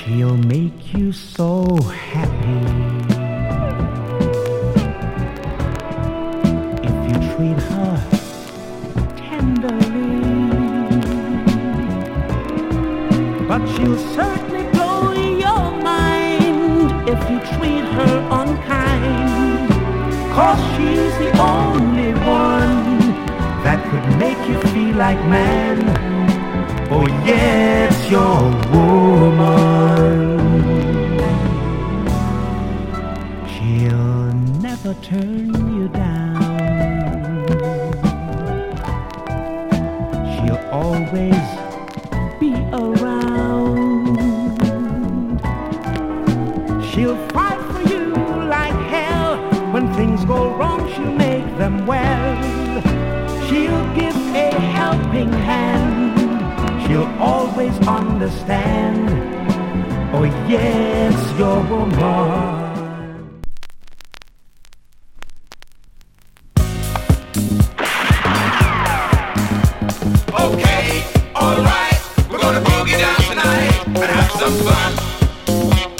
She'll make you so happy if you treat her tenderly. But she'll certainly blow your mind if you treat her unkind. 'Cause she's the only one that could make you feel like man. Oh yes, your woman. She'll never turn you down. She'll always be around. She'll fight for you like hell. When things go wrong, she'll make them well. She'll give a helping hand. She'll always understand. Oh yes, your woman. Okay, alright, we're gonna boogie down tonight and have some fun.